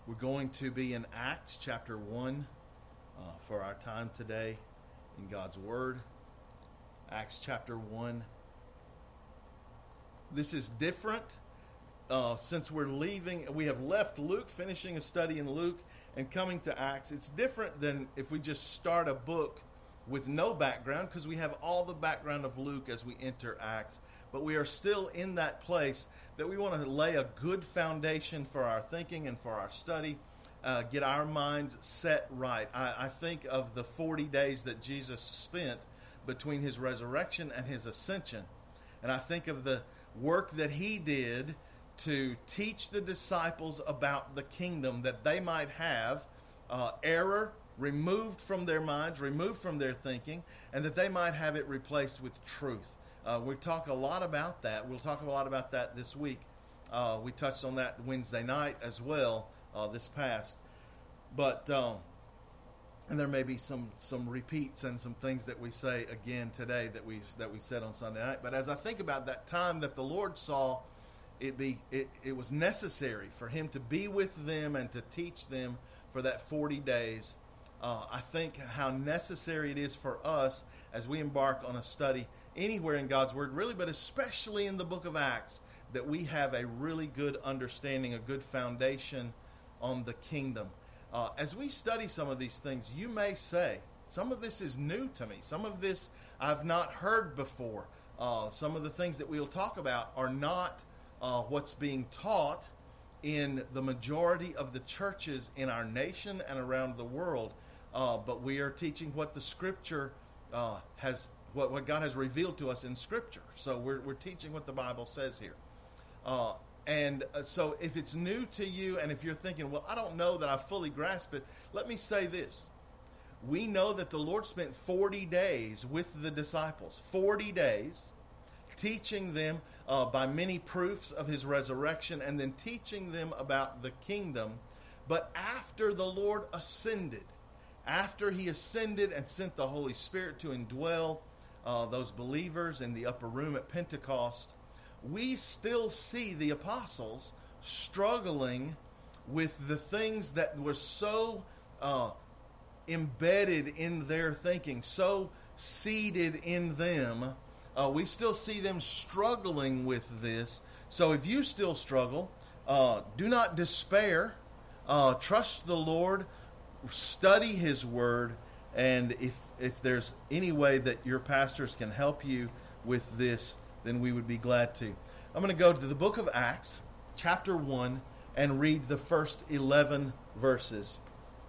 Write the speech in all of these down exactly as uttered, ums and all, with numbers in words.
We're going to be in Acts chapter one uh, for our time today in God's Word. Acts chapter one. This is different uh, since we're leaving. We have left Luke, finishing a study in Luke, and coming to Acts. It's different than if we just start a book with no background, because we have all the background of Luke as we enter Acts. But we are still in that place that we want to lay a good foundation for our thinking and for our study, uh, get our minds set right. I, I think of the forty days that Jesus spent between his resurrection and his ascension. And I think of the work that he did to teach the disciples about the kingdom, that they might have uh, error removed from their minds, removed from their thinking, and that they might have it replaced with truth. Uh, we talk a lot about that. We'll talk a lot about that this week. Uh, we touched on that Wednesday night as well, uh, this past. But, um, and there may be some, some repeats and some things that we say again today that we that we said on Sunday night. But as I think about that time that the Lord saw it be, it, it was necessary for him to be with them and to teach them for that forty days. Uh, I think how necessary it is for us as we embark on a study anywhere in God's Word, really, but especially in the book of Acts, that we have a really good understanding, a good foundation on the kingdom. Uh, as we study some of these things, you may say, some of this is new to me. Some of this I've not heard before. Uh, some of the things that we'll talk about are not uh, what's being taught in the majority of the churches in our nation and around the world. Uh, but we are teaching what the Scripture uh, has, what, what God has revealed to us in Scripture. So we're we're teaching what the Bible says here. Uh, and uh, so if it's new to you, and if you're thinking, well, I don't know that I fully grasp it, let me say this. We know that the Lord spent forty days with the disciples, forty days, teaching them uh, by many proofs of his resurrection, and then teaching them about the kingdom. But after the Lord ascended, after he ascended and sent the Holy Spirit to indwell uh, those believers in the upper room at Pentecost, we still see the apostles struggling with the things that were so uh, embedded in their thinking, so seated in them. Uh, we still see them struggling with this. So if you still struggle, uh, do not despair. Uh, trust the Lord. Study his word, and if if there's any way that your pastors can help you with this, then we would be glad to. I'm going to go to the book of Acts, chapter one, and read the first eleven verses.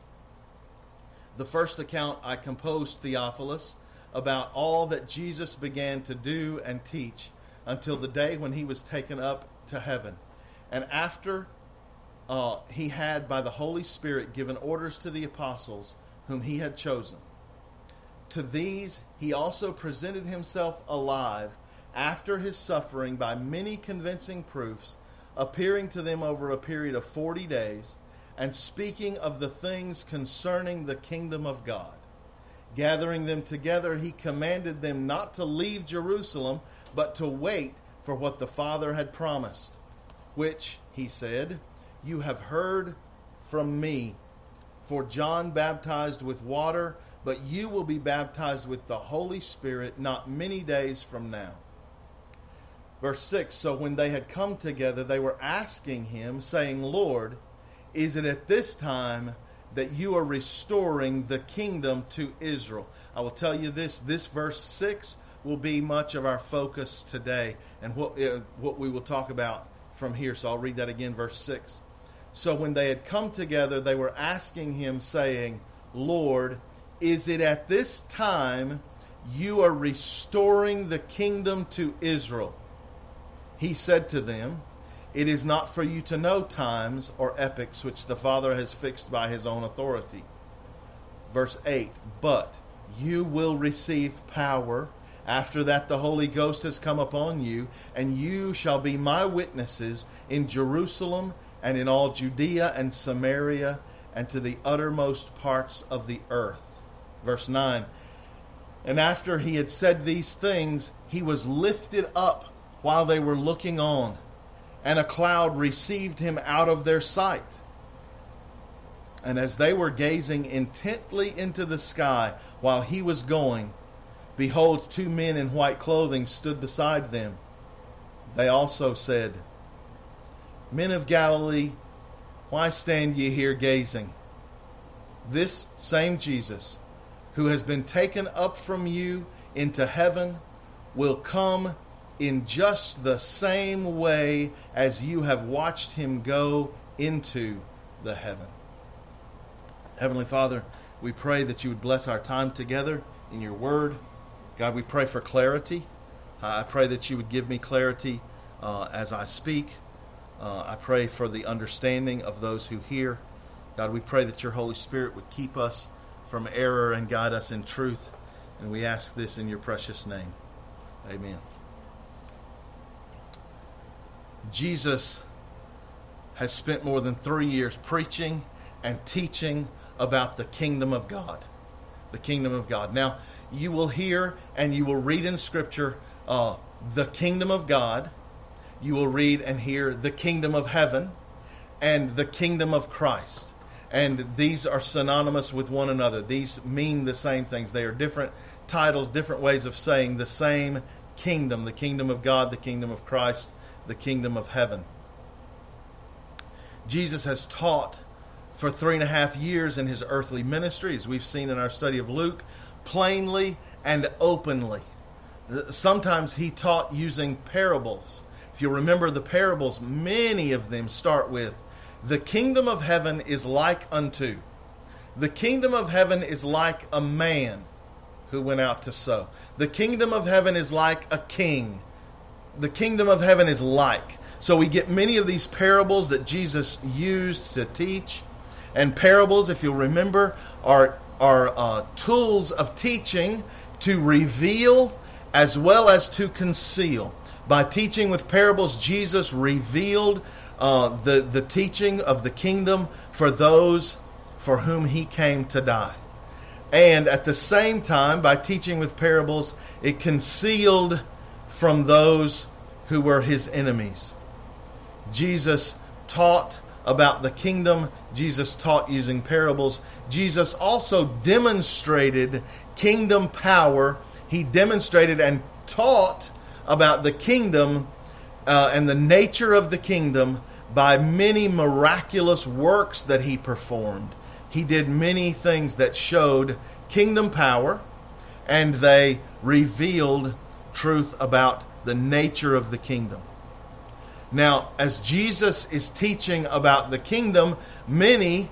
The first account I composed, Theophilus, about all that Jesus began to do and teach until the day when he was taken up to heaven. And after Uh, he had, by the Holy Spirit, given orders to the apostles whom he had chosen. To these he also presented himself alive after his suffering by many convincing proofs, appearing to them over a period of forty days, and speaking of the things concerning the kingdom of God. Gathering them together, he commanded them not to leave Jerusalem, but to wait for what the Father had promised, which, he said, you have heard from me. For John baptized with water, but you will be baptized with the Holy Spirit not many days from now. Verse six, so when they had come together, they were asking him, saying, Lord, is it at this time that you are restoring the kingdom to Israel? I will tell you this, this verse six will be much of our focus today, and what, uh, what we will talk about from here. So I'll read that again, verse six. So when they had come together, they were asking him, saying, Lord, is it at this time you are restoring the kingdom to Israel? He said to them, it is not for you to know times or epochs which the Father has fixed by his own authority. Verse eight, but you will receive power. After that the Holy Ghost has come upon you, and you shall be my witnesses in Jerusalem and in all Judea and Samaria, and to the uttermost parts of the earth. Verse nine, and after he had said these things, he was lifted up while they were looking on, and a cloud received him out of their sight. And as they were gazing intently into the sky while he was going, behold, two men in white clothing stood beside them. They also said, Men of Galilee, why stand ye here gazing? This same Jesus, who has been taken up from you into heaven, will come in just the same way as you have watched him go into the heaven. Heavenly Father, we pray that you would bless our time together in your word. God, we pray for clarity. Uh, I pray that you would give me clarity uh, as I speak. Uh, I pray for the understanding of those who hear. God, we pray that your Holy Spirit would keep us from error and guide us in truth. And we ask this in your precious name. Amen. Jesus has spent more than three years preaching and teaching about the kingdom of God. The kingdom of God. Now, you will hear and you will read in Scripture uh, the kingdom of God. You will read and hear the kingdom of heaven and the kingdom of Christ. And these are synonymous with one another. These mean the same things. They are different titles, different ways of saying the same kingdom. The kingdom of God, the kingdom of Christ, the kingdom of heaven. Jesus has taught for three and a half years in his earthly ministry, as we've seen in our study of Luke, plainly and openly. Sometimes he taught using parables. If you remember the parables, many of them start with, the kingdom of heaven is like unto. The kingdom of heaven is like a man who went out to sow. The kingdom of heaven is like a king. The kingdom of heaven is like. So we get many of these parables that Jesus used to teach. And parables, if you'll remember, are, are uh, tools of teaching to reveal as well as to conceal. By teaching with parables, Jesus revealed uh, the, the teaching of the kingdom for those for whom he came to die. And at the same time, by teaching with parables, it concealed from those who were his enemies. Jesus taught about the kingdom. Jesus taught using parables. Jesus also demonstrated kingdom power. He demonstrated and taught about the kingdom uh, and the nature of the kingdom by many miraculous works that he performed. He did many things that showed kingdom power, and they revealed truth about the nature of the kingdom. Now, as Jesus is teaching about the kingdom, many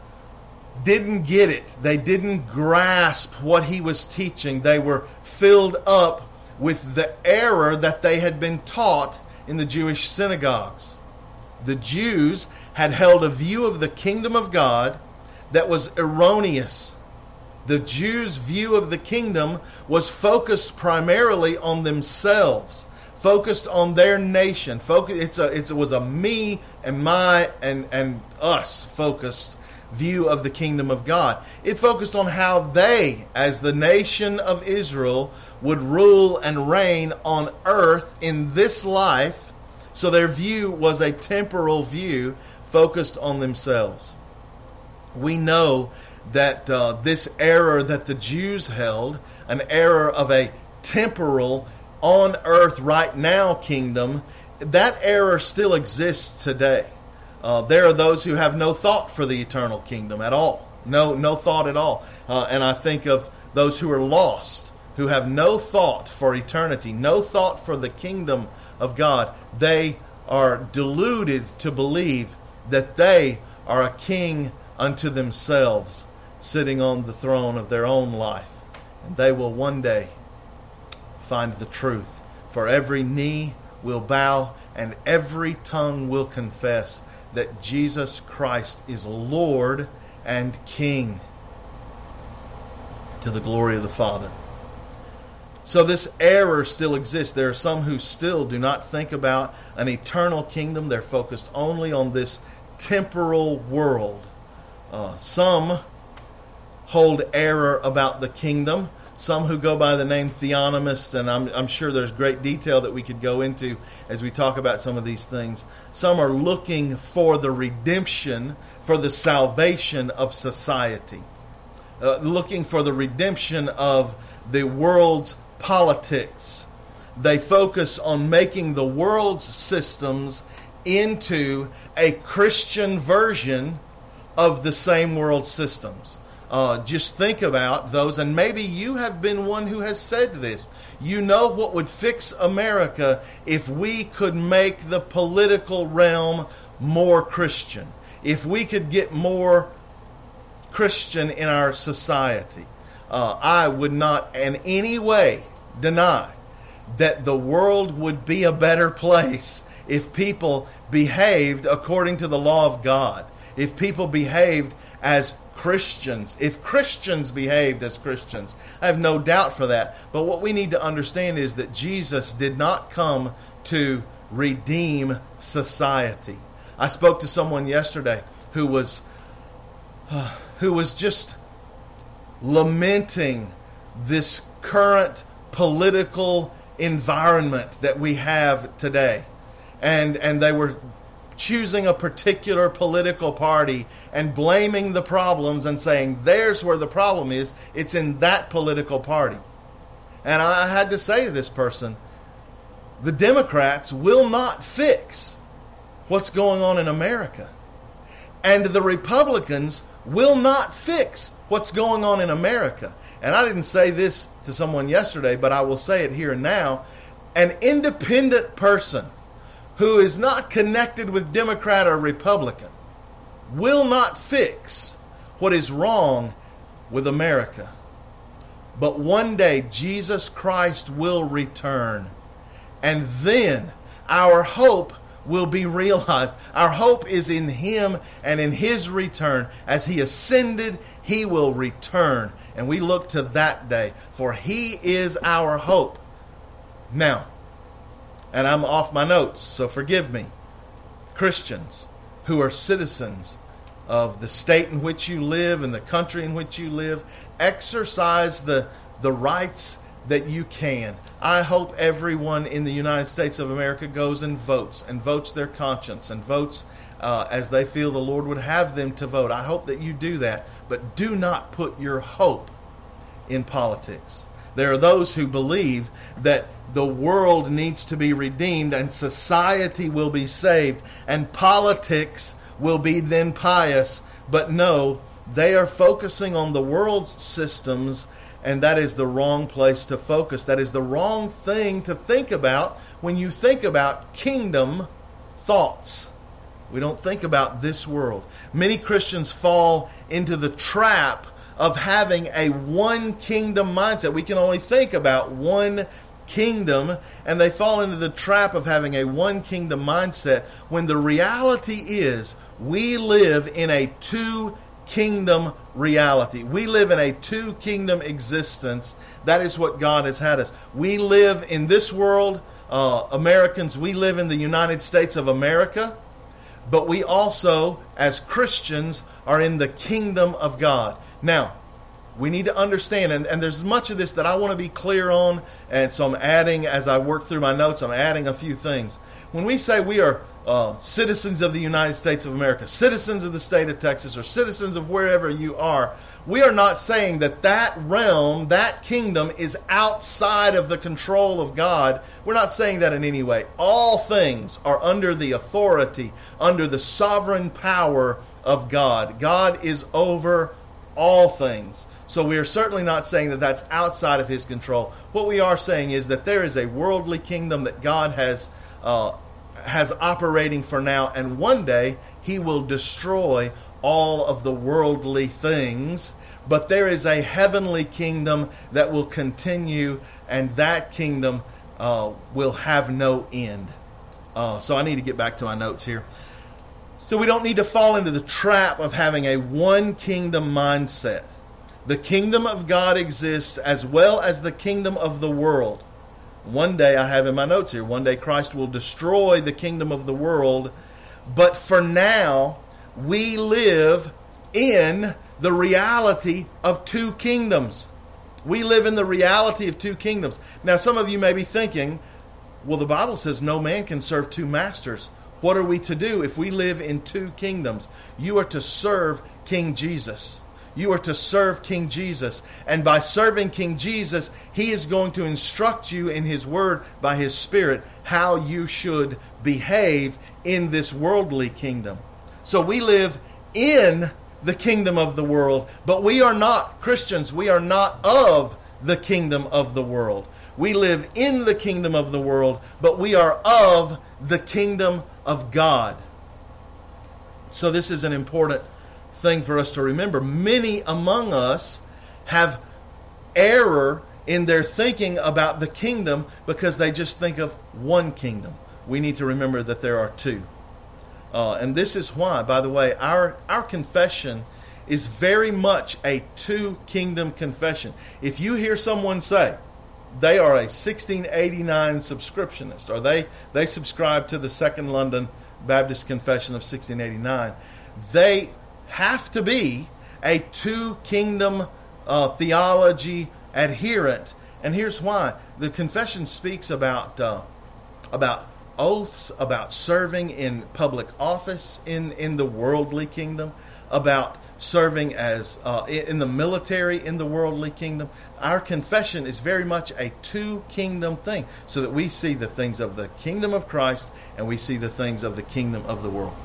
didn't get it. They didn't grasp what he was teaching. They were filled up with the error that they had been taught in the Jewish synagogues. The Jews had held a view of the kingdom of God that was erroneous. The Jews' view of the kingdom was focused primarily on themselves, focused on their nation. Focus, it's a, it's, it was a me and my and, and us focused view of the kingdom of God. It focused on how they, as the nation of Israel, would rule and reign on earth in this life. So their view was a temporal view focused on themselves. We know that uh, this error that the Jews held, an error of a temporal, on earth right now kingdom, that error still exists today. Uh, there are those who have no thought for the eternal kingdom at all. No, no thought at all. Uh, and I think of those who are lost, who have no thought for eternity, no thought for the kingdom of God. They are deluded to believe that they are a king unto themselves, sitting on the throne of their own life. And they will one day find the truth. For every knee will bow and every tongue will confess that Jesus Christ is Lord and King, to the glory of the Father. So this error still exists. There are some who still do not think about an eternal kingdom. They're focused only on this temporal world. Uh, some hold error about the kingdom. Some who go by the name theonomists, and I'm, I'm sure there's great detail that we could go into as we talk about some of these things. Some are looking for the redemption, for the salvation of society, uh, looking for the redemption of the world's politics. They focus on making the world's systems into a Christian version of the same world systems. Uh, just think about those, and maybe you have been one who has said this. You know what would fix America if we could make the political realm more Christian, if we could get more Christian in our society. Uh, I would not in any way deny that the world would be a better place if people behaved according to the law of God, if people behaved as Christians, if Christians behaved as Christians. I have no doubt for that. But what we need to understand is that Jesus did not come to redeem society. I spoke to someone yesterday who was uh, who was just lamenting this current political environment that we have today. And and they were choosing a particular political party and blaming the problems and saying, there's where the problem is. It's in that political party. And I had to say to this person, the Democrats will not fix what's going on in America. And the Republicans will not fix what's going on in America. And I didn't say this to someone yesterday, but I will say it here and now. An independent person who is not connected with Democrat or Republican will not fix what is wrong with America. But one day Jesus Christ will return, and then our hope will be realized. Our hope is in Him and in His return. As He ascended, He will return, and we look to that day, for He is our hope. Now, and I'm off my notes, so forgive me. Christians who are citizens of the state in which you live and the country in which you live, exercise the, the rights that you can. I hope everyone in the United States of America goes and votes, and votes their conscience, and votes uh, as they feel the Lord would have them to vote. I hope that you do that, but do not put your hope in politics. There are those who believe that the world needs to be redeemed and society will be saved and politics will be then pious. But no, they are focusing on the world's systems, and that is the wrong place to focus. That is the wrong thing to think about when you think about kingdom thoughts. We don't think about this world. Many Christians fall into the trap of having a one kingdom mindset. We can only think about one kingdom, and they fall into the trap of having a one kingdom mindset when the reality is we live in a two kingdom reality. We live in a two kingdom existence. That is what God has had us. We live in this world, uh, Americans, we live in the United States of America, but we also, as Christians, are in the kingdom of God. Now, we need to understand, and, and there's much of this that I want to be clear on, and so I'm adding, as I work through my notes, I'm adding a few things. When we say we are uh, citizens of the United States of America, citizens of the state of Texas, or citizens of wherever you are, we are not saying that that realm, that kingdom is outside of the control of God. We're not saying that in any way. All things are under the authority, under the sovereign power of God. God is over all things. So we are certainly not saying that that's outside of His control. What we are saying is that there is a worldly kingdom that God has uh, has operating for now, and one day He will destroy all of the worldly things. But there is a heavenly kingdom that will continue, and that kingdom uh, will have no end. Uh, so I need to get back to my notes here. So we don't need to fall into the trap of having a one kingdom mindset. The kingdom of God exists as well as the kingdom of the world. One day, I have in my notes here, one day Christ will destroy the kingdom of the world. But for now, we live in the reality of two kingdoms. We live in the reality of two kingdoms. Now, some of you may be thinking, well, the Bible says no man can serve two masters. What are we to do if we live in two kingdoms? You are to serve King Jesus. You are to serve King Jesus. And by serving King Jesus, He is going to instruct you in His Word by His Spirit how you should behave in this worldly kingdom. So we live in the kingdom of the world, but we are not Christians. We are not of the kingdom of the world. We live in the kingdom of the world, but we are of the kingdom of God. So this is an important thing for us to remember. Many among us have error in their thinking about the kingdom because they just think of one kingdom. We need to remember that there are two. Uh, and this is why, by the way, our, our confession is very much a two-kingdom confession. If you hear someone say they are a sixteen eighty-nine subscriptionist, or they, they subscribe to the Second London Baptist Confession of sixteen eighty-nine, they have to be a two-kingdom uh, theology adherent. And here's why. The confession speaks about uh, about oaths, about serving in public office in, in the worldly kingdom, about serving as uh, in the military in the worldly kingdom. Our confession is very much a two-kingdom thing, so that we see the things of the kingdom of Christ and we see the things of the kingdom of the world.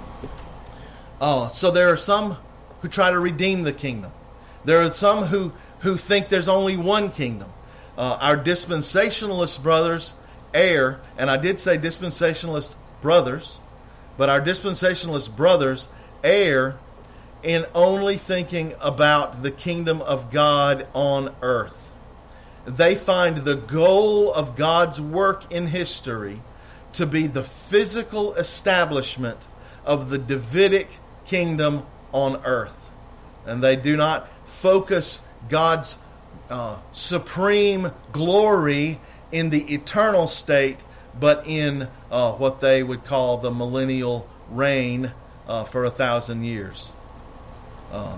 Uh, so there are some who try to redeem the kingdom. There are some who, who think there's only one kingdom. Uh, our dispensationalist brothers err, and I did say dispensationalist brothers, but our dispensationalist brothers err in only thinking about the kingdom of God on earth. They find the goal of God's work in history to be the physical establishment of the Davidic kingdom on earth. And they do not focus God's uh, supreme glory in the eternal state, but in uh, what they would call the millennial reign uh, for a thousand years. Uh,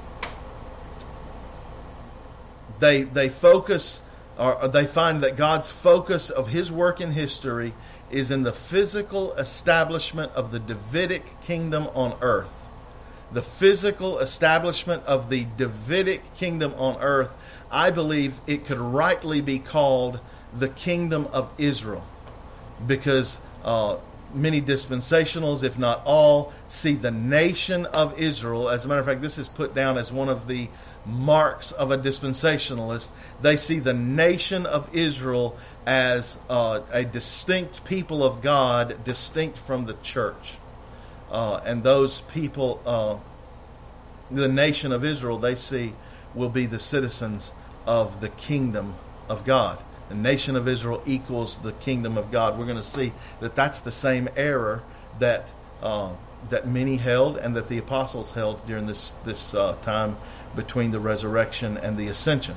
they they focus, or they find that God's focus of His work in history is in the physical establishment of the Davidic kingdom on earth. The physical establishment of the Davidic kingdom on earth, I believe it could rightly be called the kingdom of Israel, because uh, many dispensationals, if not all, see the nation of Israel. As a matter of fact, this is put down as one of the marks of a dispensationalist. They see the nation of Israel as uh, a distinct people of God, distinct from the church. Uh, and those people, uh, the nation of Israel, they see will be the citizens of the kingdom of God. The nation of Israel equals the kingdom of God. We're going to see that that's the same error that uh, that many held and that the apostles held during this this uh, time between the resurrection and the ascension.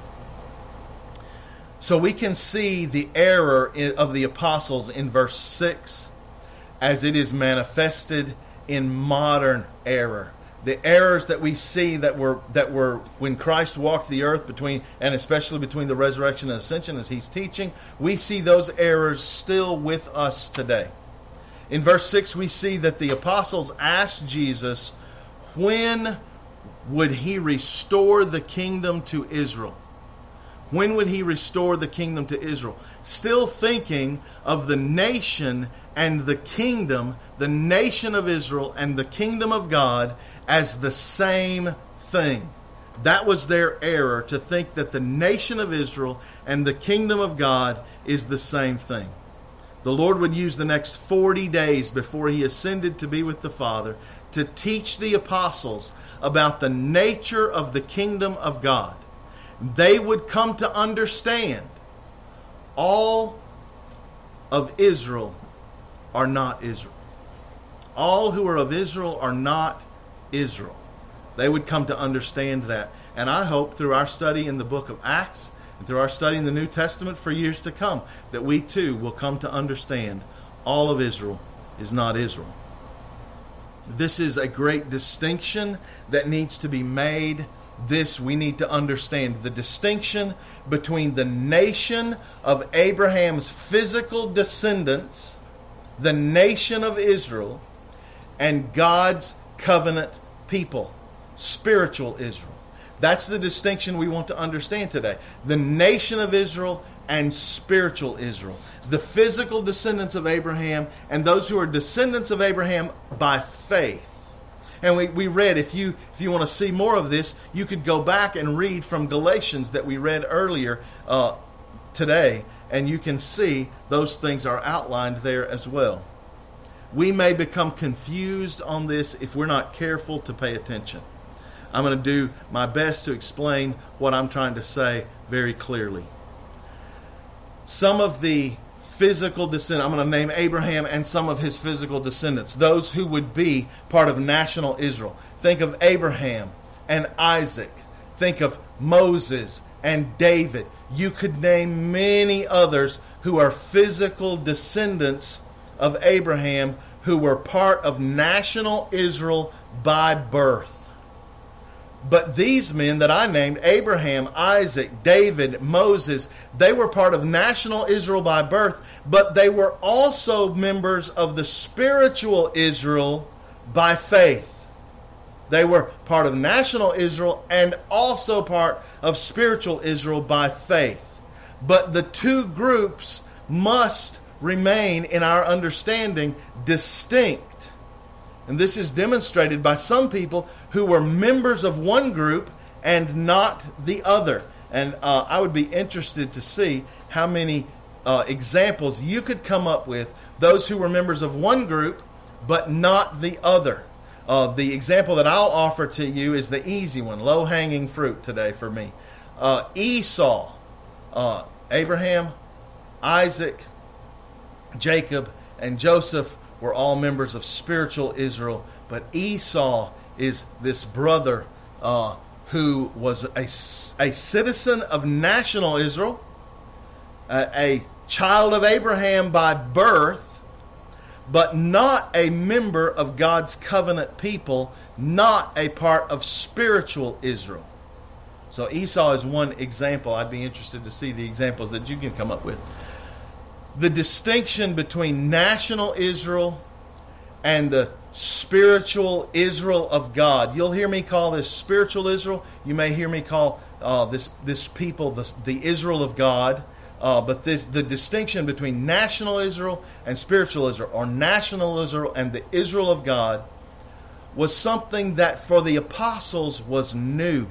So we can see the error in, of the apostles in verse six as it is manifested in modern error. The errors that we see that were that were when Christ walked the earth, between and especially between the resurrection and ascension as He's teaching, we see those errors still with us today. In verse six, we see that the apostles asked Jesus, when would He restore the kingdom to Israel? When would He restore the kingdom to Israel? Still thinking of the nation and the kingdom, the nation of Israel and the kingdom of God, as the same thing. That was their error, to think that the nation of Israel and the kingdom of God is the same thing. The Lord would use the next forty days before He ascended to be with the Father to teach the apostles about the nature of the kingdom of God. They would come to understand all of Israel are not Israel. All who are of Israel are not Israel. They would come to understand that. And I hope through our study in the book of Acts and through our study in the New Testament for years to come, that we too will come to understand all of Israel is not Israel. This is a great distinction that needs to be made. This we need to understand. The distinction between the nation of Abraham's physical descendants, the nation of Israel, and God's covenant people, spiritual Israel. That's the distinction we want to understand today. The nation of Israel and spiritual Israel. The physical descendants of Abraham and those who are descendants of Abraham by faith. And we, we read, if you if you want to see more of this, you could go back and read from Galatians that we read earlier uh, today, and you can see those things are outlined there as well. We may become confused on this if we're not careful to pay attention. I'm going to do my best to explain what I'm trying to say very clearly. Some of the physical descendants, I'm going to name Abraham and some of his physical descendants, those who would be part of national Israel. Think of Abraham and Isaac. Think of Moses and David. You could name many others who are physical descendants of Abraham who were part of national Israel by birth. But these men that I named, Abraham, Isaac, David, Moses, they were part of national Israel by birth, but they were also members of the spiritual Israel by faith. They were part of national Israel and also part of spiritual Israel by faith. But the two groups must remain, in our understanding, distinct. And this is demonstrated by some people who were members of one group and not the other. And uh, I would be interested to see how many uh, examples you could come up with, those who were members of one group but not the other. Uh, the example that I'll offer to you is the easy one, low-hanging fruit today for me. Uh, Esau, uh, Abraham, Isaac, Jacob, and Joseph were all members of spiritual Israel, but Esau is this brother uh, who was a, a citizen of national Israel, a, a child of Abraham by birth, but not a member of God's covenant people, not a part of spiritual Israel. So Esau is one example. I'd be interested to see the examples that you can come up with. The distinction between national Israel and the spiritual Israel of God. You'll hear me call this spiritual Israel. You may hear me call uh, this this people the, the Israel of God. Uh, but this the distinction between national Israel and spiritual Israel, or national Israel and the Israel of God, was something that for the apostles was new.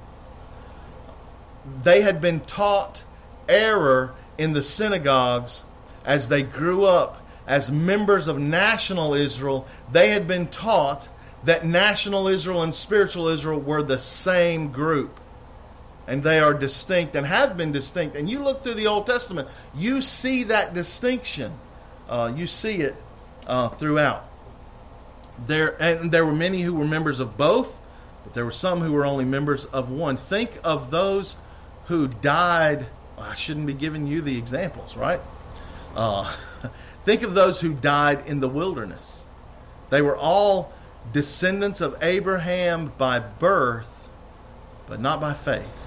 They had been taught error in the synagogues as they grew up as members of national Israel. They had been taught that national Israel and spiritual Israel were the same group. And they are distinct and have been distinct. And you look through the Old Testament, you see that distinction. Uh, you see it uh, throughout. There, and there were many who were members of both, but there were some who were only members of one. Think of those who died. Well, I shouldn't be giving you the examples, right? Uh, think of those who died in the wilderness. They were all descendants of Abraham by birth, but not by faith.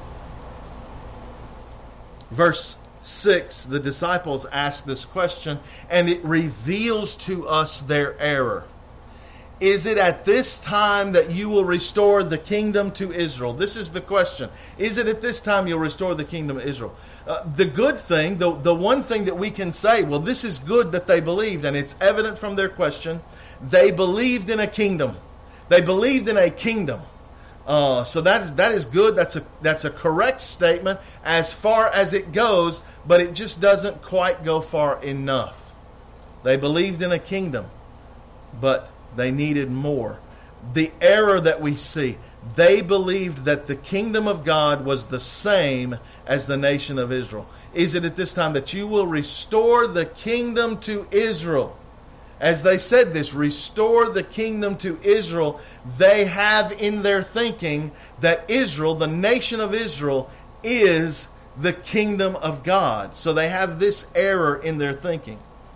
Verse six, the disciples ask this question, and it reveals to us their error. Is it at this time that you will restore the kingdom to Israel? This is the question. Is it at this time you'll restore the kingdom of Israel? Uh, the good thing, the, the one thing that we can say, well, this is good that they believed, and it's evident from their question, they believed in a kingdom. They believed in a kingdom. Uh, so that is that is good. That's a that's a correct statement as far as it goes, but it just doesn't quite go far enough. They believed in a kingdom, but they needed more. The error that we see, they believed that the kingdom of God was the same as the nation of Israel. Is it at this time that you will restore the kingdom to Israel? As they said this, restore the kingdom to Israel, they have in their thinking that Israel, the nation of Israel, is the kingdom of God. So they have this error in their thinking.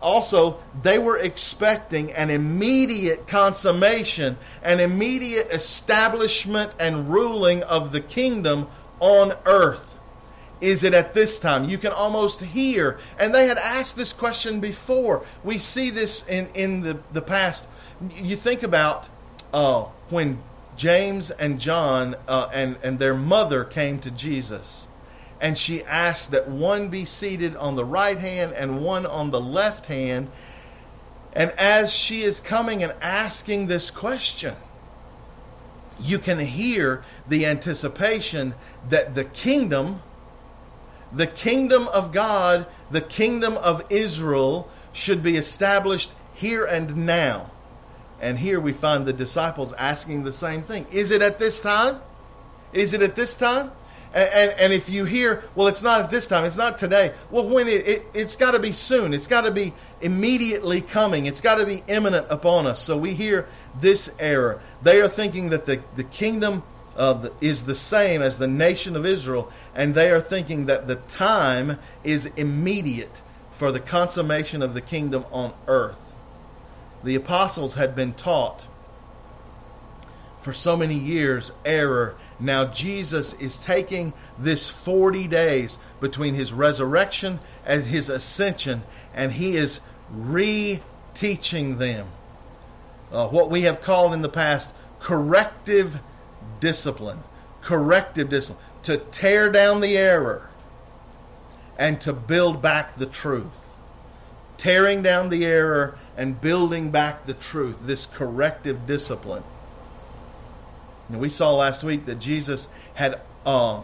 also, they were expecting an immediate consummation, an immediate establishment and ruling of the kingdom on earth. Is it at this time? You can almost hear, and they had asked this question before. We see this in, in the, the past. You think about uh, when James and John uh, and, and their mother came to Jesus. And she asked that one be seated on the right hand and one on the left hand. And as she is coming and asking this question, you can hear the anticipation that the kingdom, the kingdom of God, the kingdom of Israel should be established here and now. And here we find the disciples asking the same thing. Is it at this time? Is it at this time? And, and, and if you hear, well, it's not at this time, it's not today. Well, when it, it, it's got to be soon. It's got to be immediately coming. It's got to be imminent upon us. So we hear this error. They are thinking that the, the kingdom uh, is the same as the nation of Israel, and they are thinking that the time is immediate for the consummation of the kingdom on earth. The apostles had been taught for so many years error. Now Jesus is taking this forty days between his resurrection and his ascension, and he is re-teaching them uh, what we have called in the past corrective discipline. Corrective discipline. To tear down the error and to build back the truth. Tearing down the error and building back the truth, this corrective discipline. And we saw last week that Jesus had uh,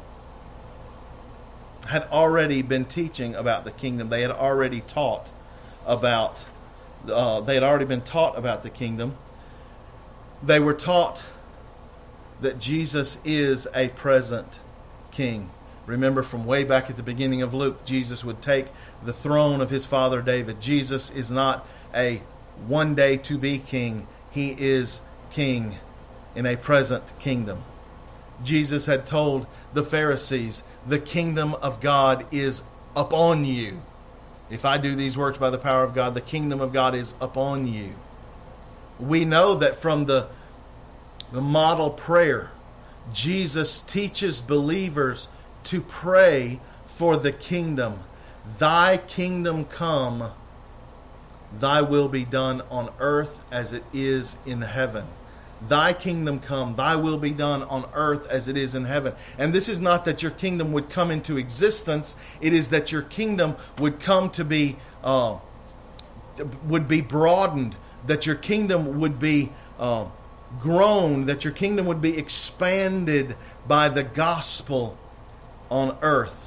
had already been teaching about the kingdom. They had already taught about. Uh, they had already been taught about the kingdom. They were taught that Jesus is a present king. Remember from way back at the beginning of Luke, Jesus would take the throne of his father David. Jesus is not a one day to be king. He is king in a present kingdom. Jesus had told the Pharisees, the kingdom of God is upon you. If I do these works by the power of God, the kingdom of God is upon you. We know that from the, the model prayer, Jesus teaches believers to pray for the kingdom. Thy kingdom come, thy will be done on earth as it is in heaven. Thy kingdom come, thy will be done on earth as it is in heaven. And this is not that your kingdom would come into existence. It is that your kingdom would come to be, uh, would be broadened, that your kingdom would be uh, grown, that your kingdom would be expanded by the gospel on earth,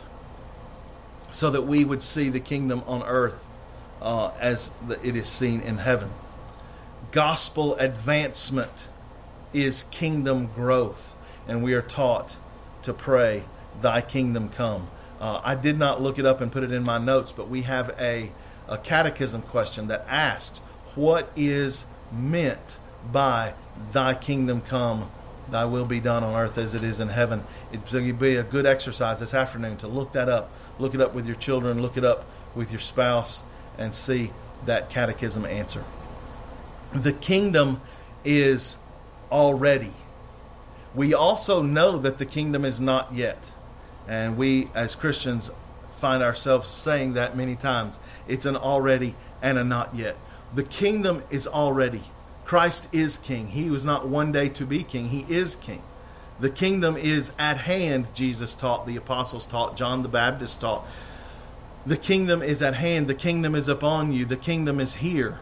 so that we would see the kingdom on earth uh, as the, it is seen in heaven. Gospel advancement is kingdom growth, and we are taught to pray, thy kingdom come. Uh, I did not look it up and put it in my notes, but we have a, a catechism question that asks, what is meant by thy kingdom come, thy will be done on earth as it is in heaven? It would be a good exercise this afternoon to look that up. Look it up with your children, look it up with your spouse, and see that catechism answer. The kingdom is already. We also know that the kingdom is not yet. And we, as Christians, find ourselves saying that many times. It's an already and a not yet. The kingdom is already. Christ is king. He was not one day to be king. He is king. The kingdom is at hand, Jesus taught, the apostles taught, John the Baptist taught. The kingdom is at hand. The kingdom is upon you. The kingdom is here.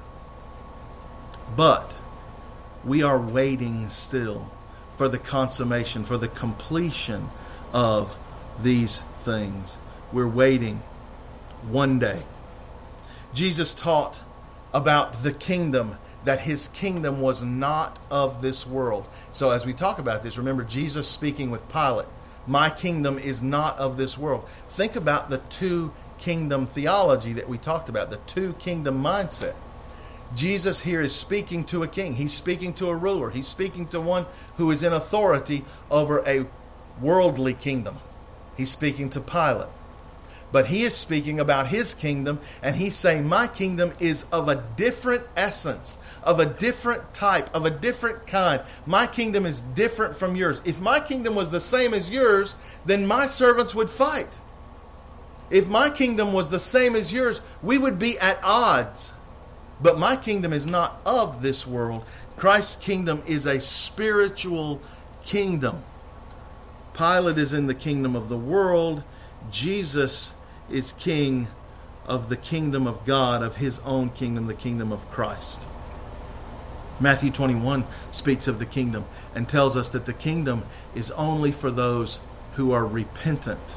But we are waiting still for the consummation, for the completion of these things. We're waiting one day. Jesus taught about the kingdom, that his kingdom was not of this world. So as we talk about this, remember Jesus speaking with Pilate, my kingdom is not of this world. Think about the two kingdom theology that we talked about, the two kingdom mindset. Jesus here is speaking to a king. He's speaking to a ruler. He's speaking to one who is in authority over a worldly kingdom. He's speaking to Pilate. But he is speaking about his kingdom, and he's saying, my kingdom is of a different essence, of a different type, of a different kind. My kingdom is different from yours. If my kingdom was the same as yours, then my servants would fight. If my kingdom was the same as yours, we would be at odds. But my kingdom is not of this world. Christ's kingdom is a spiritual kingdom. Pilate is in the kingdom of the world. Jesus is king of the kingdom of God, of his own kingdom, the kingdom of Christ. Matthew twenty-one speaks of the kingdom and tells us that the kingdom is only for those who are repentant.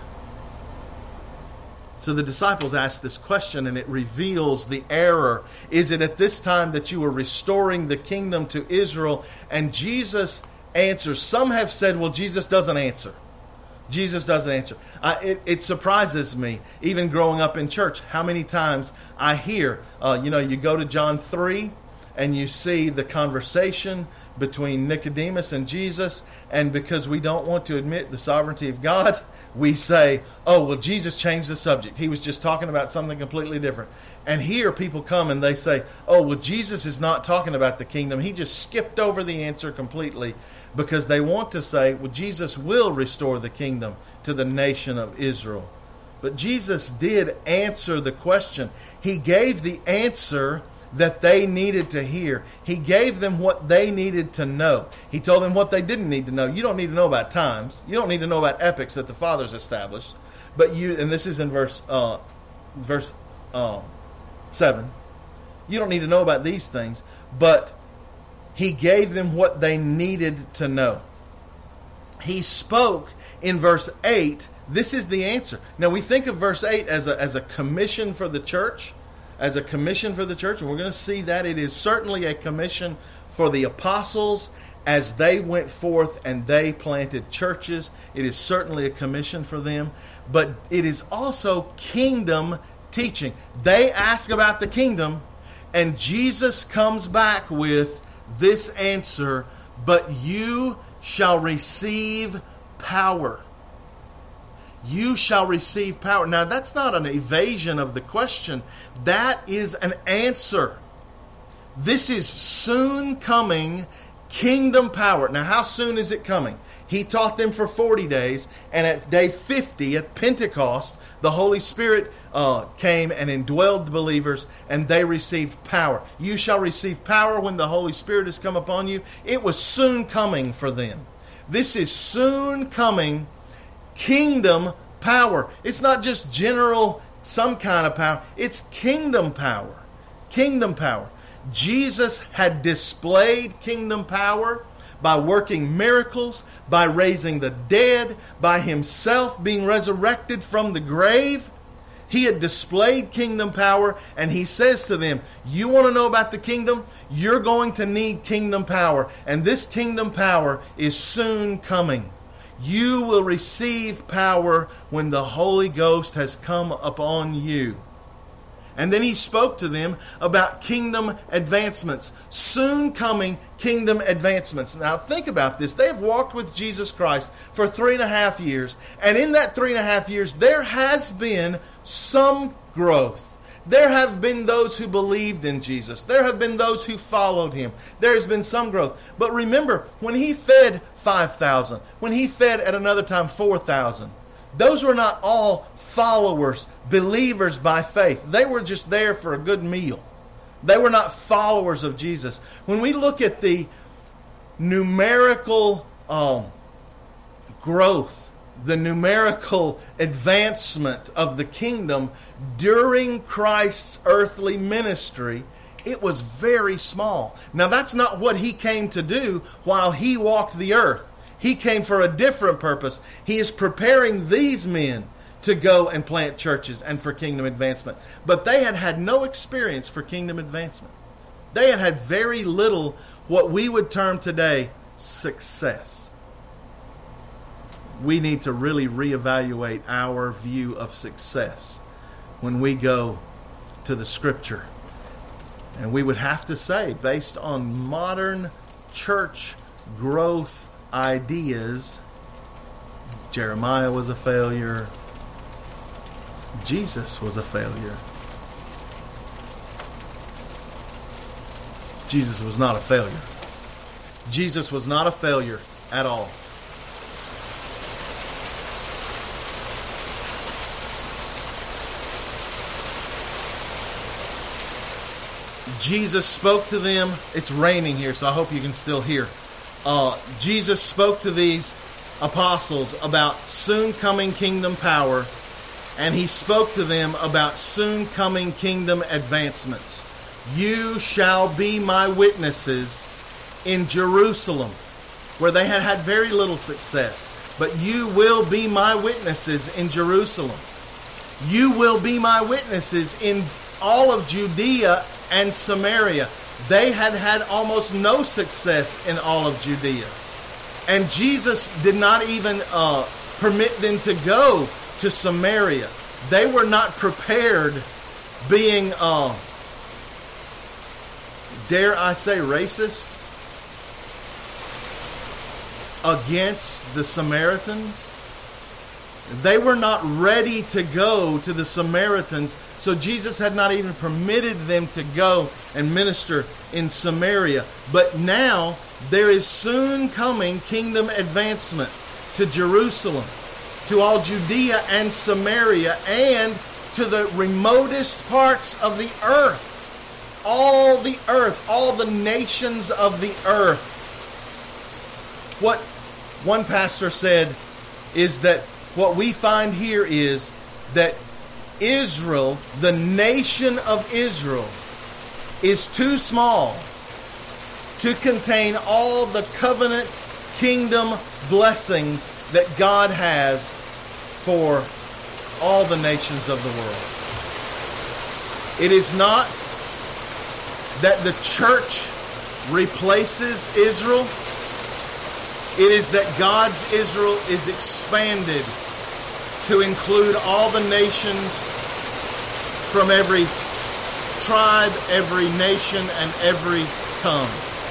So the disciples asked this question, and it reveals the error. Is it at this time that you are restoring the kingdom to Israel? And Jesus answers. Some have said, well, Jesus doesn't answer. Jesus doesn't answer. Uh, it, it surprises me, even growing up in church, how many times I hear, uh, you know, you go to John three and you see the conversation between Nicodemus and Jesus, and because we don't want to admit the sovereignty of God, we say, oh, well, Jesus changed the subject. He was just talking about something completely different. And here people come and they say, oh, well, Jesus is not talking about the kingdom. He just skipped over the answer completely, because they want to say, well, Jesus will restore the kingdom to the nation of Israel. But Jesus did answer the question. He gave the answer that they needed to hear. He gave them what they needed to know. He told them what they didn't need to know. You don't need to know about times. You don't need to know about epochs that the fathers established. But you, and this is in verse uh, verse uh, seven. You don't need to know about these things, but he gave them what they needed to know. He spoke in verse eight. This is the answer. Now we think of verse eight as a, as a commission for the church, as a commission for the church, and we're going to see that it is certainly a commission for the apostles as they went forth and they planted churches. It is certainly a commission for them, but it is also kingdom teaching. They ask about the kingdom, and Jesus comes back with this answer, but you shall receive power. You shall receive power. Now, that's not an evasion of the question. That is an answer. This is soon coming kingdom power. Now, how soon is it coming? He taught them for forty days, and at day fifty, at Pentecost, the Holy Spirit uh, came and indwelled the believers, and they received power. You shall receive power when the Holy Spirit has come upon you. It was soon coming for them. This is soon coming kingdom power. It's not just general, some kind of power. It's kingdom power. Kingdom power. Jesus had displayed kingdom power by working miracles, by raising the dead, by himself being resurrected from the grave. He had displayed kingdom power, and he says to them, you want to know about the kingdom? You're going to need kingdom power, and this kingdom power is soon coming. You will receive power when the Holy Ghost has come upon you. And then he spoke to them about kingdom advancements, soon coming kingdom advancements. Now think about this. They have walked with Jesus Christ for three and a half years. And in that three and a half years, there has been some growth. There have been those who believed in Jesus. There have been those who followed him. There has been some growth. But remember, when he fed five thousand, when he fed at another time four thousand, those were not all followers, believers by faith. They were just there for a good meal. They were not followers of Jesus. When we look at the numerical um, growth, the numerical advancement of the kingdom during Christ's earthly ministry, it was very small. Now, that's not what he came to do while he walked the earth. He came for a different purpose. He is preparing these men to go and plant churches and for kingdom advancement. But they had had no experience for kingdom advancement. They had had very little what we would term today success. We need to really reevaluate our view of success when we go to the Scripture. And we would have to say, based on modern church growth ideas, Jeremiah was a failure. Jesus was a failure. Jesus was not a failure. Jesus was not a failure at all. Jesus spoke to them. It's raining here, so I hope you can still hear. Uh, Jesus spoke to these apostles about soon coming kingdom power, and he spoke to them about soon coming kingdom advancements. You shall be my witnesses in Jerusalem, where they had had very little success. But you will be my witnesses in Jerusalem. You will be my witnesses in all of Judea and Samaria. They had had almost no success in all of Judea. And Jesus did not even uh, permit them to go to Samaria. They were not prepared, being, uh, dare I say, racist against the Samaritans. They were not ready to go to the Samaritans, so Jesus had not even permitted them to go and minister in Samaria. But now there is soon coming kingdom advancement to Jerusalem, to all Judea and Samaria, and to the remotest parts of the earth. All the earth, all the nations of the earth. What one pastor said is that what we find here is that Israel, the nation of Israel, is too small to contain all the covenant kingdom blessings that God has for all the nations of the world. It is not that the church replaces Israel. It is that God's Israel is expanded to include all the nations from every tribe, every nation, and every tongue.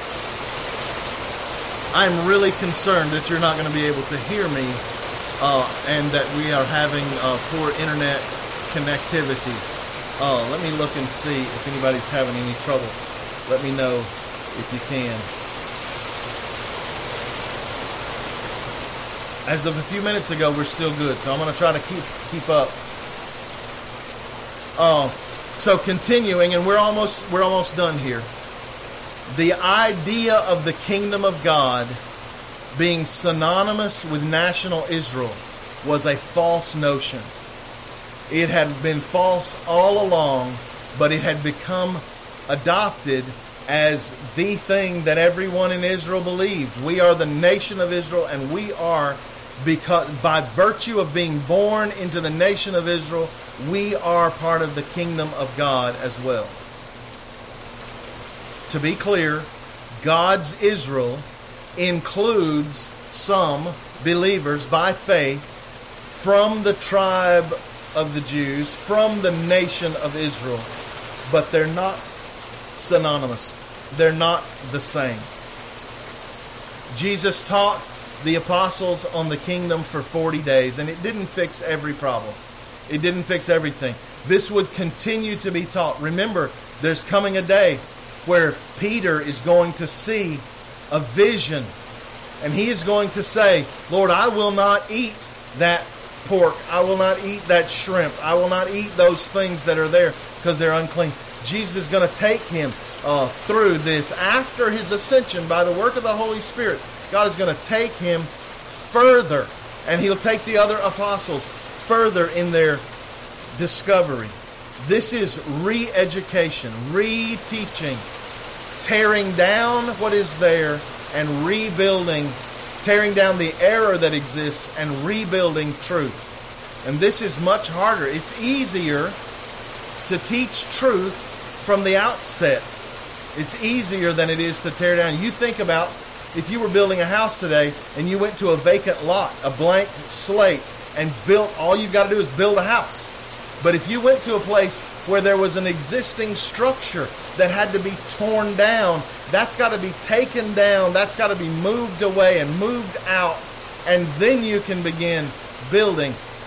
I'm really concerned that you're not going to be able to hear me uh, and that we are having uh, poor internet connectivity. Uh, let me look and see if anybody's having any trouble. Let me know if you can. As of a few minutes ago, we're still good, so I'm going to try to keep keep up. Uh, so continuing, and we're almost we're almost done here. The idea of the kingdom of God being synonymous with national Israel was a false notion. It had been false all along, but it had become adopted as the thing that everyone in Israel believed. We are the nation of Israel, and we are, because by virtue of being born into the nation of Israel, we are part of the kingdom of God as well. To be clear, God's Israel includes some believers by faith from the tribe of the Jews, from the nation of Israel, but they're not synonymous. They're not the same. Jesus taught the apostles on the kingdom for forty days, and it didn't fix every problem. It didn't fix everything. This would continue to be taught. Remember, there's coming a day where Peter is going to see a vision, and he is going to say, Lord, I will not eat that pork. I will not eat that shrimp. I will not eat those things that are there because they're unclean. Jesus is going to take him uh, through this after his ascension by the work of the Holy Spirit. God is going to take him further, and he'll take the other apostles further in their discovery. This is re-education, re-teaching, tearing down what is there and rebuilding, tearing down the error that exists and rebuilding truth. And this is much harder. It's easier to teach truth from the outset. It's easier than it is to tear down. You think about if you were building a house today and you went to a vacant lot, a blank slate, and built, all you've got to do is build a house. But if you went to a place where there was an existing structure that had to be torn down, that's got to be taken down, that's got to be moved away and moved out, and then you can begin building.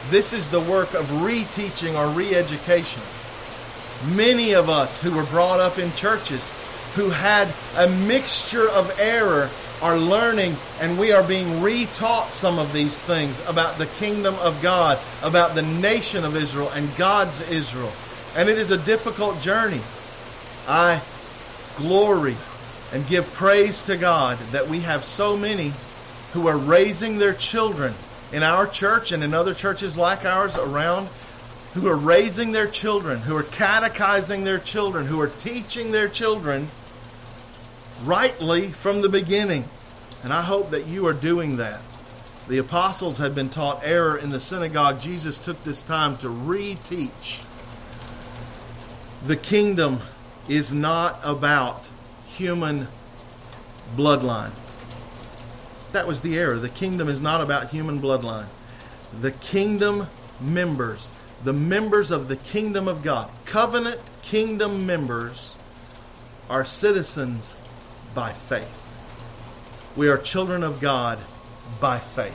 This is the work of reteaching or re-education. Many of us who were brought up in churches who had a mixture of error are learning, and we are being re-taught some of these things about the kingdom of God, about the nation of Israel and God's Israel. And it is a difficult journey. I glory and give praise to God that we have so many who are raising their children in our church and in other churches like ours around, who are raising their children, who are catechizing their children, who are teaching their children rightly from the beginning. And I hope that you are doing that. The apostles had been taught error in the synagogue. Jesus took this time to reteach. The kingdom is not about human bloodline. That was the error. The kingdom is not about human bloodline. The kingdom members, the members of the kingdom of God, covenant kingdom members, are citizens by faith. We are children of God by faith.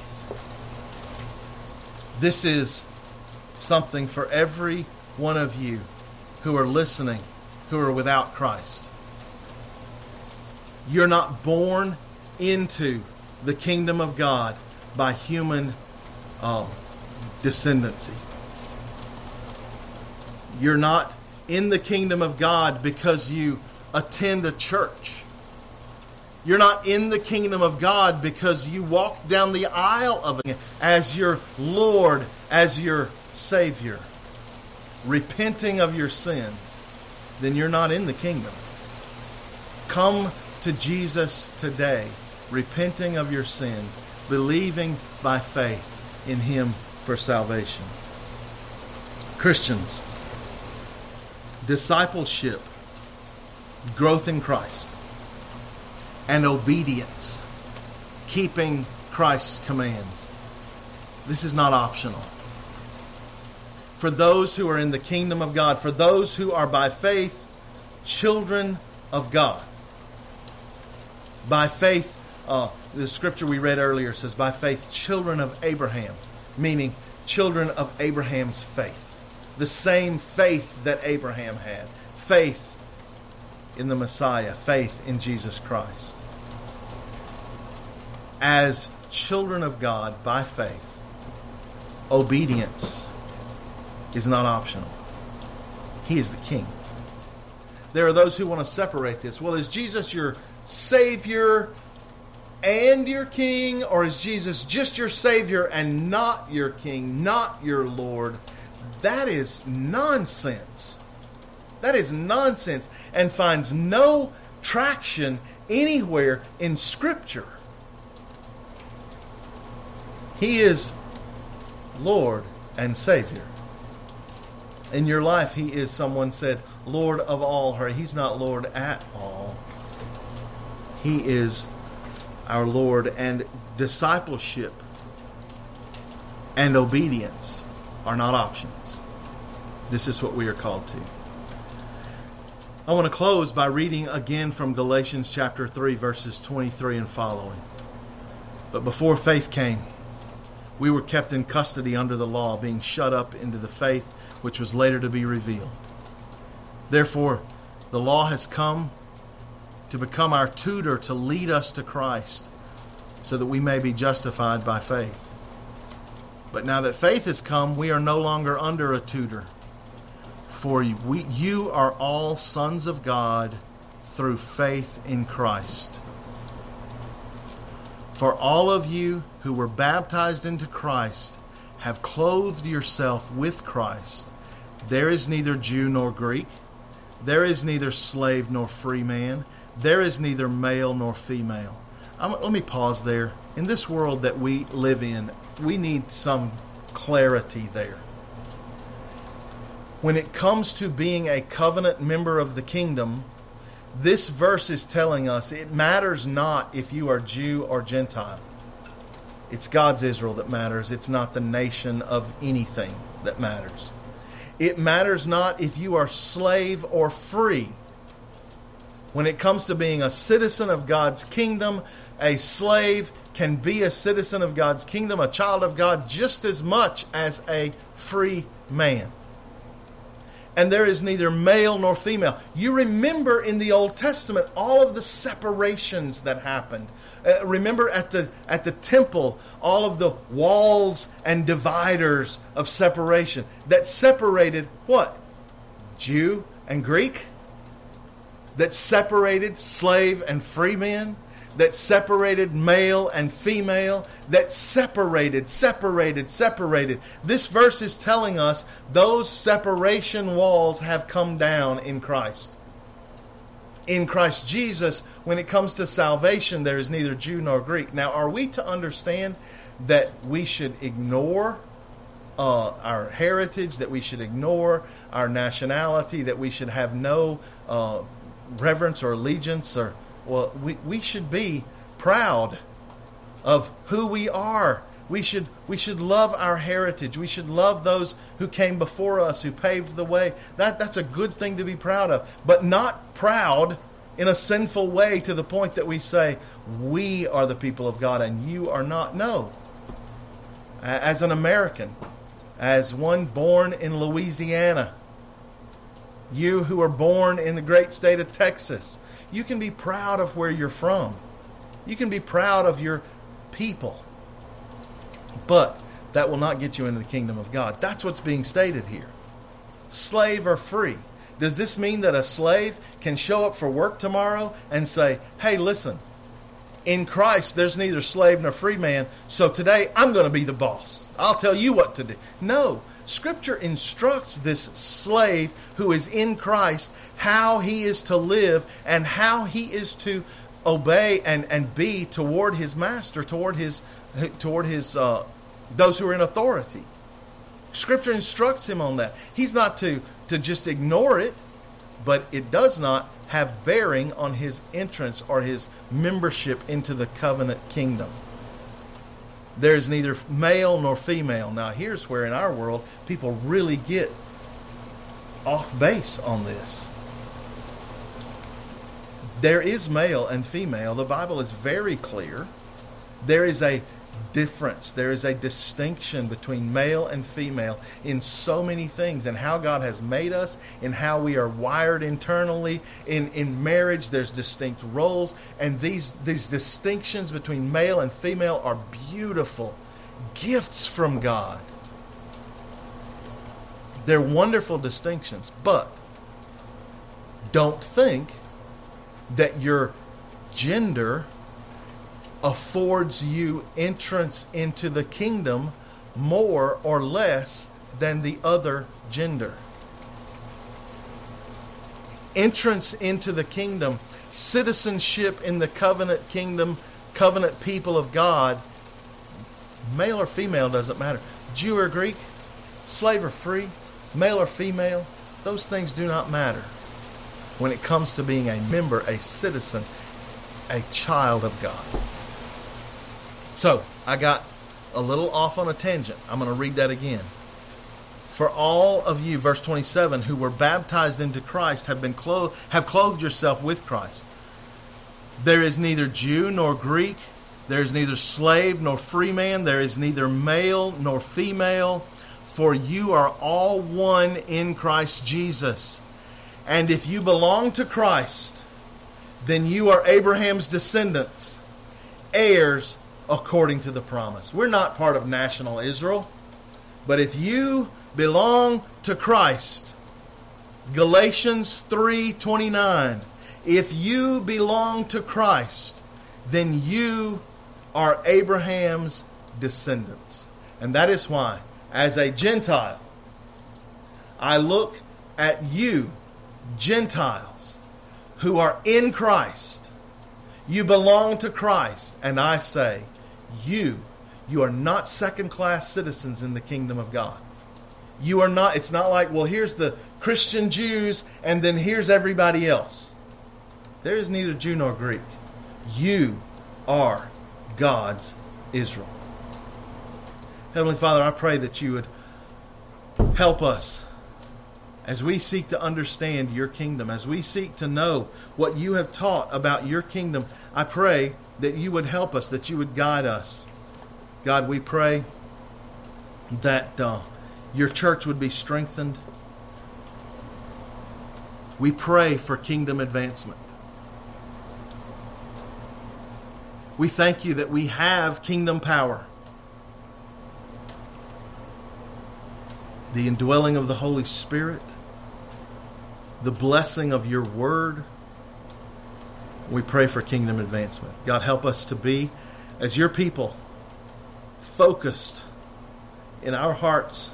This is something for every one of you who are listening, who are without Christ. You're not born into the kingdom of God by human uh, descendancy. You're not in the kingdom of God because you attend a church. You're not in the kingdom of God because you walk down the aisle of it as your Lord, as your Savior, repenting of your sins. Then you're not in the kingdom. Come to Jesus today, repenting of your sins, believing by faith in Him for salvation. Christians, discipleship, growth in Christ, and obedience, keeping Christ's commands. This is not optional. For those who are in the kingdom of God, for those who are by faith children of God. By faith, uh, the scripture we read earlier says, by faith, children of Abraham, meaning children of Abraham's faith. The same faith that Abraham had. Faith in the Messiah, faith in Jesus Christ. As children of God by faith, obedience is not optional. He is the King. There are those who want to separate this. Well, is Jesus your Savior and your King, or is Jesus just your Savior and not your King, not your Lord? That is nonsense. That is nonsense and finds no traction anywhere in Scripture. He is Lord and Savior. In your life, He is, someone said, Lord of all. He's not Lord at all. He is our Lord, and discipleship and obedience are not options. This is what we are called to. I want to close by reading again from Galatians chapter three, verses twenty-three and following. But before faith came, we were kept in custody under the law, being shut up into the faith which was later to be revealed. Therefore, the law has come to become our tutor to lead us to Christ, so that we may be justified by faith. But now that faith has come, we are no longer under a tutor. For you, we, you are all sons of God through faith in Christ. For all of you who were baptized into Christ have clothed yourself with Christ. There is neither Jew nor Greek. There is neither slave nor free man. There is neither male nor female. I'm, let me pause there. In this world that we live in, we need some clarity there. When it comes to being a covenant member of the kingdom, this verse is telling us it matters not if you are Jew or Gentile. It's God's Israel that matters. It's not the nation of anything that matters. It matters not if you are slave or free. When it comes to being a citizen of God's kingdom, a slave can be a citizen of God's kingdom, a child of God, just as much as a free man. And there is neither male nor female. You remember in the Old Testament all of the separations that happened. Uh, remember at the at the temple, all of the walls and dividers of separation that separated what? Jew and Greek? That separated slave and free men? That separated male and female, that separated, separated, separated. This verse is telling us those separation walls have come down in Christ. In Christ Jesus, when it comes to salvation, there is neither Jew nor Greek. Now, are we to understand that we should ignore uh, our heritage, that we should ignore our nationality, that we should have no uh, reverence or allegiance or Well, we, we should be proud of who we are. We should we should love our heritage. We should love those who came before us, who paved the way. That that's a good thing to be proud of, but not proud in a sinful way to the point that we say we are the people of God and you are not. No. As an American, as one born in Louisiana, you who are born in the great state of Texas, you can be proud of where you're from. You can be proud of your people. But that will not get you into the kingdom of God. That's what's being stated here. Slave or free. Does this mean that a slave can show up for work tomorrow and say, hey, listen, in Christ there's neither slave nor free man, so today I'm going to be the boss. I'll tell you what to do. No. Scripture instructs this slave who is in Christ how he is to live and how he is to obey and, and be toward his master, toward his toward his uh, those who are in authority. Scripture instructs him on that. He's not to, to just ignore it, but it does not have bearing on his entrance or his membership into the covenant kingdom. There is neither male nor female. Now, here's where in our world people really get off base on this. There is male and female. The Bible is very clear. There is a difference. There is a distinction between male and female in so many things, and how God has made us, in how we are wired internally. In, in marriage, there's distinct roles, and these, these distinctions between male and female are beautiful gifts from God. They're wonderful distinctions, but don't think that your gender affords you entrance into the kingdom more or less than the other gender. Entrance into the kingdom, citizenship in the covenant kingdom, covenant people of God, male or female doesn't matter. Jew or Greek, slave or free, male or female, those things do not matter when it comes to being a member, a citizen, a child of God. So, I got a little off on a tangent. I'm going to read that again. For all of you, verse twenty-seven, who were baptized into Christ, have been clothed, have clothed yourself with Christ. There is neither Jew nor Greek. There is neither slave nor free man. There is neither male nor female. For you are all one in Christ Jesus. And if you belong to Christ, then you are Abraham's descendants, heirs according to the promise. We're not part of national Israel. But if you belong to Christ, Galatians three twenty-nine, if you belong to Christ, then you are Abraham's descendants. And that is why, as a Gentile, I look at you, Gentiles, who are in Christ. You belong to Christ, and I say, you, you are not second-class citizens in the kingdom of God. You are not, it's not like, well, here's the Christian Jews, and then here's everybody else. There is neither Jew nor Greek. You are God's Israel. Heavenly Father, I pray that you would help us as we seek to understand your kingdom, as we seek to know what you have taught about your kingdom. I pray that you would help us, that you would guide us. God, we pray that uh, your church would be strengthened. We pray for kingdom advancement. We thank you that we have kingdom power. The indwelling of the Holy Spirit, the blessing of your word. We pray for kingdom advancement. God, help us to be, as your people, focused in our hearts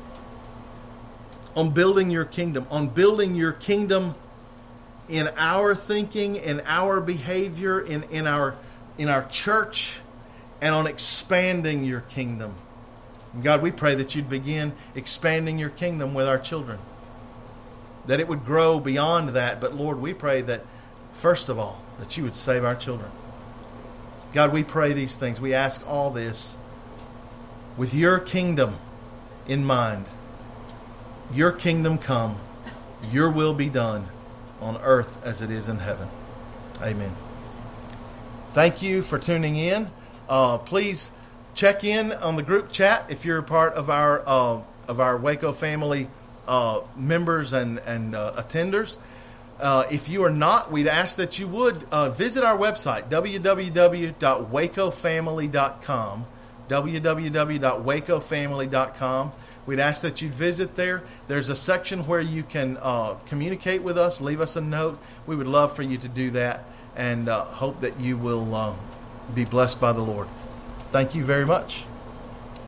on building your kingdom, on building your kingdom in our thinking, in our behavior, in, in our in our church, and on expanding your kingdom. God, we pray that you'd begin expanding your kingdom with our children, that it would grow beyond that. But Lord, we pray that, first of all, that you would save our children. God, we pray these things. We ask all this with your kingdom in mind. Your kingdom come, your will be done on earth as it is in heaven. Amen. Thank you for tuning in. Uh, please check in on the group chat if you're a part of our uh, of our Waco family uh, members and and uh, attenders. Uh, if you are not, we'd ask that you would uh, visit our website, w w w dot waco family dot com, w w w dot waco family dot com. We'd ask that you'd visit there. There's a section where you can uh, communicate with us, leave us a note. We would love for you to do that, and uh, hope that you will uh, be blessed by the Lord. Thank you very much.